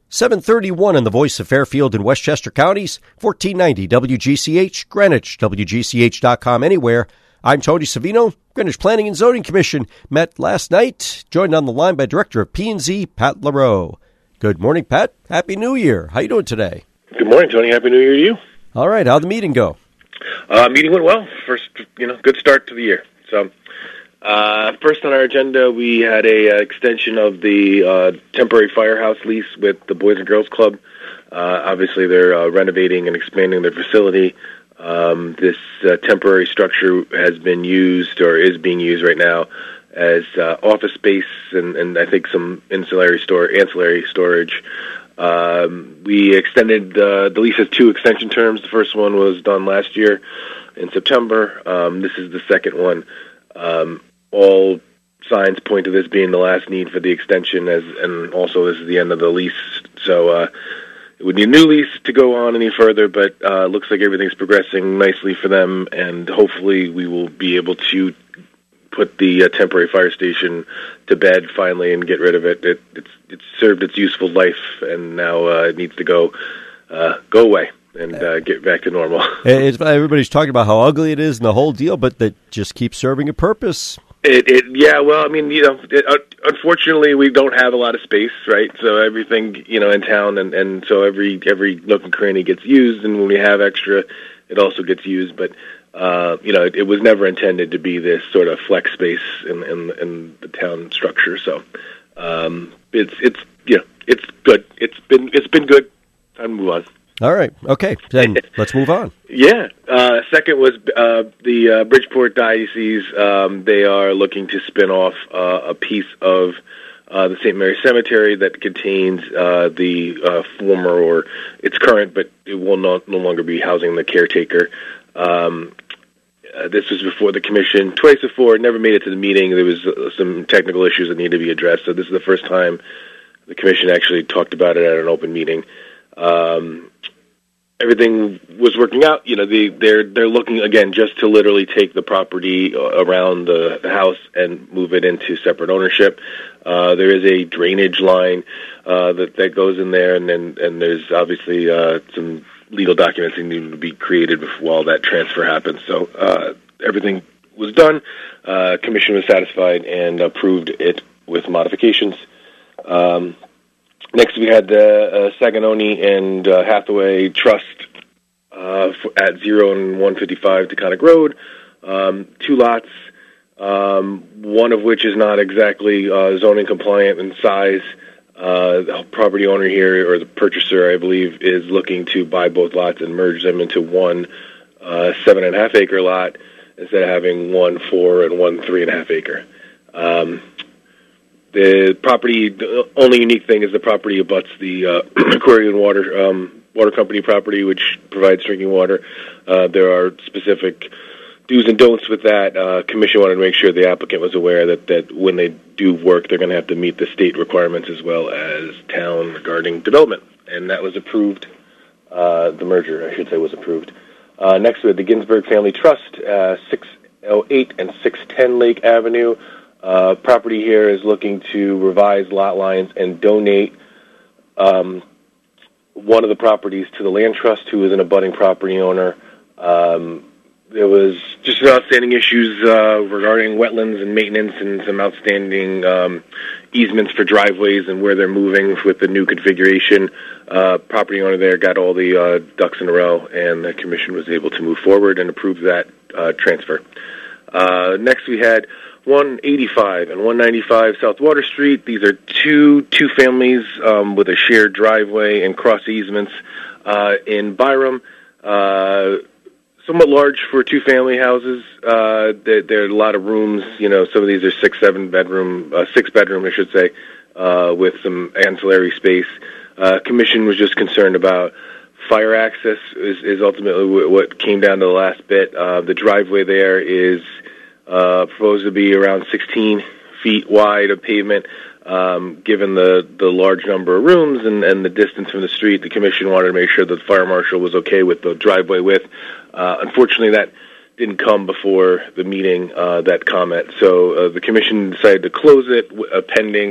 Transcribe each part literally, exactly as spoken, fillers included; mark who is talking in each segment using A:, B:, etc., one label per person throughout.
A: seven thirty-one in the voice of Fairfield and Westchester counties, fourteen ninety W G C H, Greenwich, W G C H dot com anywhere. I'm Tony Savino. Greenwich Planning and Zoning Commission met last night, joined on the line by Director of P and Z, Pat LaRoe. Good morning, Pat. Happy New Year. How you doing today?
B: Good morning, Tony. Happy New Year to you.
A: All right. How'd the meeting go?
B: Uh, meeting went well. First, you know, good start to the year. So, uh, first on our agenda, we had a uh, extension of the uh, temporary firehouse lease with the Boys and Girls Club. Uh, obviously, they're uh, renovating and expanding their facility. Um, this uh, temporary structure has been used or is being used right now as uh, office space and, and I think some ancillary store ancillary storage. Um, we extended uh, the lease has two extension terms. The first one was done last year in September. Um, this is the second one. Um, all signs point to this being the last need for the extension, as and also this is the end of the lease. So uh, it would need a new lease to go on any further, but uh, looks like everything's progressing nicely for them, and hopefully we will be able to put the uh, temporary fire station to bed finally and get rid of it. it it's it's served its useful life, and now uh, it needs to go uh, go away and uh, get back to normal.
A: It's, everybody's talking about how ugly it is and the whole deal, but that just keeps serving a purpose.
B: It, it yeah, well, I mean, you know, it, uh, unfortunately, we don't have a lot of space, right? So everything, you know, in town, and, and so every every nook and cranny gets used, and when we have extra, it also gets used. But uh, you know, it, it was never intended to be this sort of flex space in in, in the town structure. So um, it's it's you know, it's good. It's been it's been good. Time to move on.
A: All right. Okay. Then let's move on.
B: Yeah. Uh, second was uh, the uh, Bridgeport Diocese. Um, they are looking to spin off uh, a piece of uh, the Saint Mary Cemetery that contains uh, the uh, former, or it's current, but it will not, no longer be housing the caretaker. Um, uh, this was before the commission. Twice before, it never made it to the meeting. There was uh, some technical issues that need to be addressed. So this is the first time the commission actually talked about it at an open meeting. Um, everything was working out. You know, they, they're they're looking again just to literally take the property around the, the house and move it into separate ownership. Uh, there is a drainage line uh, that that goes in there, and then and there's obviously uh, some legal documents that need to be created while that transfer happens. So uh, everything was done. Uh, commission was satisfied and approved it with modifications. Um, Next, we had the uh, Saganoni and uh, Hathaway Trust uh, at zero and one fifty-five Taconic Road. Um, two lots, um, one of which is not exactly uh, zoning compliant in size. Uh, the property owner here, or the purchaser, I believe, is looking to buy both lots and merge them into one uh, seven and a half acre lot instead of having one four and one three and a half acre. Um, The property, the only unique thing is the property abuts the uh, Aquarian Water um, Water Company property, which provides drinking water. Uh, there are specific do's and don'ts with that. Uh, Commission wanted to make sure the applicant was aware that, that when they do work, they're going to have to meet the state requirements as well as town regarding development. And that was approved. Uh, the merger, I should say, was approved. Uh, next, we had the Ginsberg Family Trust, uh, six oh eight and six ten Lake Avenue. Uh, property here is looking to revise lot lines and donate um, one of the properties to the land trust, who is an abutting property owner. Um, there was just some outstanding issues uh, regarding wetlands and maintenance, and some outstanding um, easements for driveways and where they're moving with the new configuration. Uh, property owner there got all the uh, ducks in a row, and the commission was able to move forward and approve that uh, transfer. Uh, next, we had one eighty-five and one ninety-five South Water Street. These are two two families um, with a shared driveway and cross easements uh, in Byram. Uh, somewhat large for two family houses. Uh, there, there are a lot of rooms. You know, some of these are six, seven bedroom, uh, six bedroom, I should say, uh, with some ancillary space. Uh, commission was just concerned about fire access. Is, is ultimately what came down to the last bit. Uh, the driveway there is Uh, proposed to be around sixteen feet wide of pavement. Um, given the, the large number of rooms and, and the distance from the street, the commission wanted to make sure that the fire marshal was okay with the driveway width. Uh, unfortunately, that didn't come before the meeting, uh, that comment. So uh, the commission decided to close it uh, pending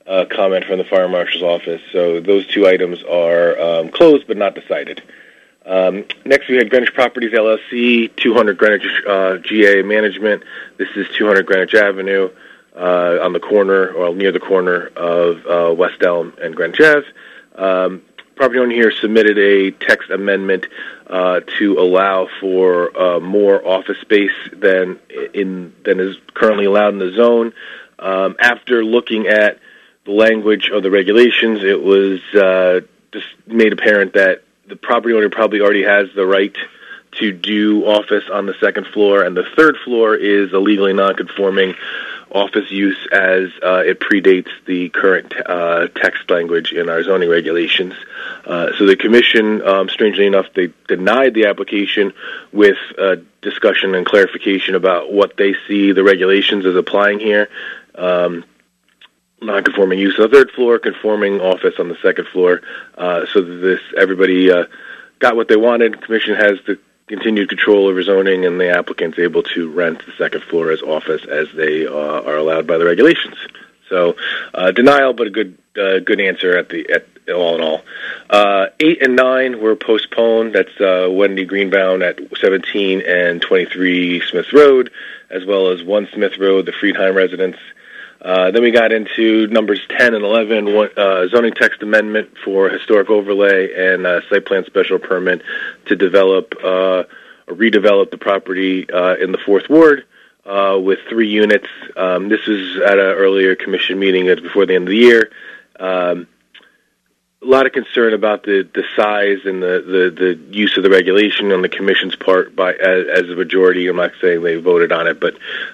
B: uh, comment from the fire marshal's office. So those two items are um, closed but not decided. Um, next, we had Greenwich Properties, L L C, two hundred Greenwich uh, G A Management. This is two hundred Greenwich Avenue uh, on the corner, or near the corner of uh, West Elm and Greenwich Ave. Um, property owner here submitted a text amendment uh, to allow for uh, more office space than in than is currently allowed in the zone. Um, after looking at the language of the regulations, it was uh, just made apparent that the property owner probably already has the right to do office on the second floor, and the third floor is a legally non-conforming office use as uh, it predates the current uh, text language in our zoning regulations. Uh, so the commission, um, strangely enough, they denied the application with uh, discussion and clarification about what they see the regulations as applying here. Um, non-conforming use on the third floor, conforming office on the second floor. Uh, so this everybody uh, got what they wanted. The commission has the continued control over zoning, and the applicant's able to rent the second floor as office as they uh, are allowed by the regulations. So uh, denial, but a good uh, good answer at the at all in all. Uh, eight and nine were postponed. That's uh, Wendy Greenbaum at seventeen and twenty-three Smith Road, as well as one Smith Road, the Friedheim residence. Uh, then we got into numbers ten and eleven, one, uh, zoning text amendment for historic overlay and uh, site plan special permit to develop uh, or redevelop the property uh, in the fourth ward uh, with three units. Um, this was at an earlier commission meeting before the end of the year. Um, a lot of concern about the, the size and the, the, the use of the regulation on the commission's part by as, as a majority. I'm not saying they voted on it, but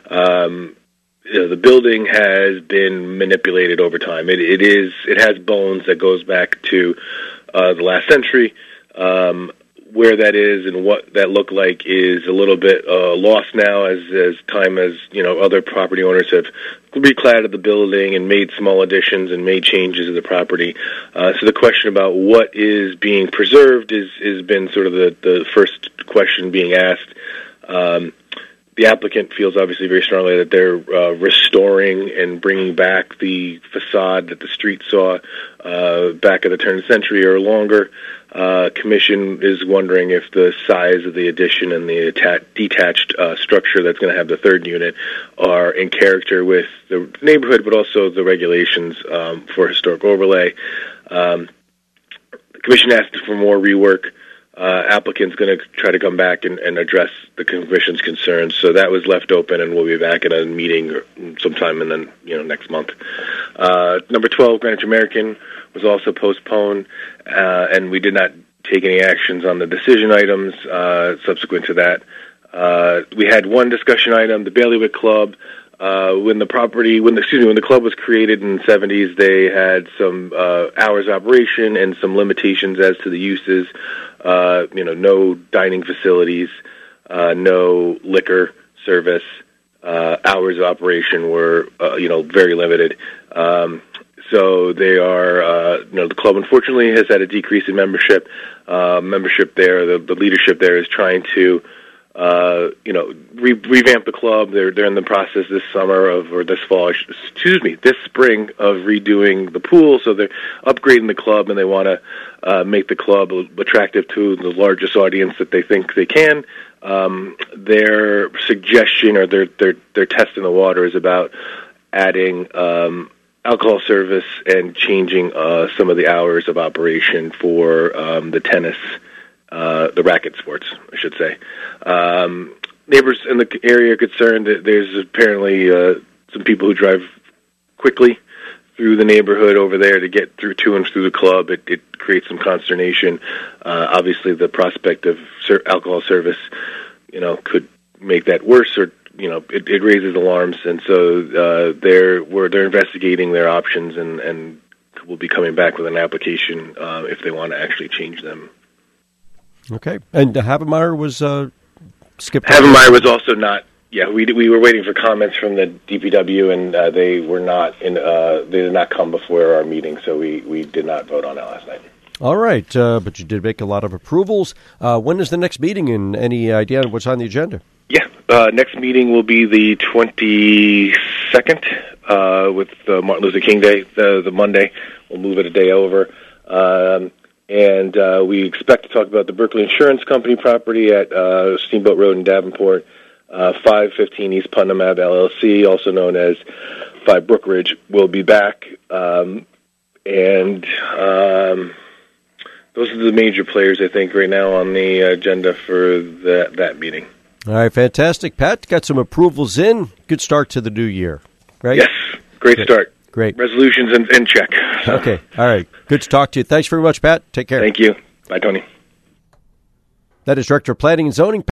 B: um, you know, the building has been manipulated over time. It, it is it has bones that goes back to uh, the last century. Um, where that is and what that looked like is a little bit uh, lost now as as time as you know other property owners have recladded the building and made small additions and made changes to the property. Uh, so the question about what is being preserved is has been sort of the, the first question being asked. Um, The applicant feels obviously very strongly that they're uh, restoring and bringing back the facade that the street saw uh, back at the turn of the century or longer. Uh, commission is wondering if the size of the addition and the atta- detached uh, structure that's going to have the third unit are in character with the neighborhood, but also the regulations um, for historic overlay. Um, the commission asked for more rework. Uh, applicant's going to try to come back and, and address the commission's concerns. So that was left open, and we'll be back at a meeting sometime in the you know next month. Uh, number twelve, Greenwich American, was also postponed, uh, and we did not take any actions on the decision items uh, subsequent to that. Uh, we had one discussion item, the Bailiwick Club. Uh, when the property, when the, excuse me, when the club was created in the seventies, they had some uh, hours of operation and some limitations as to the uses. Uh, you know, no dining facilities, uh, no liquor service. Uh, hours of operation were, uh, you know, very limited. Um, so they are, uh, you know, the club unfortunately has had a decrease in membership. Uh, membership there, the, the leadership there is trying to. Uh, you know, re- revamp the club. They're they're in the process this summer of, or this fall, excuse me, this spring of redoing the pool. So they're upgrading the club, and they want to uh, make the club attractive to the largest audience that they think they can. Um, their suggestion, or their their their test in the water, is about adding um, alcohol service and changing uh, some of the hours of operation for um, the tennis. Uh, the racket sports, I should say. Um, neighbors in the area are concerned that there's apparently uh, some people who drive quickly through the neighborhood over there to get through to and through the club. It, it creates some consternation. Uh, obviously, the prospect of ser- alcohol service, you know, could make that worse, or you know, it, it raises alarms. And so uh, they're we're, they're investigating their options, and, and will be coming back with an application uh, if they want to actually change them.
A: Okay, and Havemeyer was uh, skipped.
B: Havemeyer was also not. Yeah, we we were waiting for comments from the D P W, and uh, they were not in. Uh, they did not come before our meeting, so we, we did not vote on it last night.
A: All right, uh, but you did make a lot of approvals. Uh, when is the next meeting, and any idea what's on the agenda?
B: Yeah, uh, next meeting will be the twenty-second uh, with uh, Martin Luther King Day, the, the Monday. We'll move it a day over. Um, and uh, we expect to talk about the Berkeley Insurance Company property at uh, Steamboat Road in Davenport, uh, five fifteen East Putnam Ave L L C, also known as five Brookridge, will be back. Um, and um, those are the major players, I think, right now on the agenda for that, that meeting.
A: All right, fantastic. Pat, got some approvals in. Good start to the new year, right?
B: Yes, great
A: Good.
B: start.
A: Great.
B: Resolutions in, in check.
A: Okay, all right. Good to talk to you. Thanks very much, Pat. Take care.
B: Thank you. Bye, Tony.
A: That is Director of Planning and Zoning,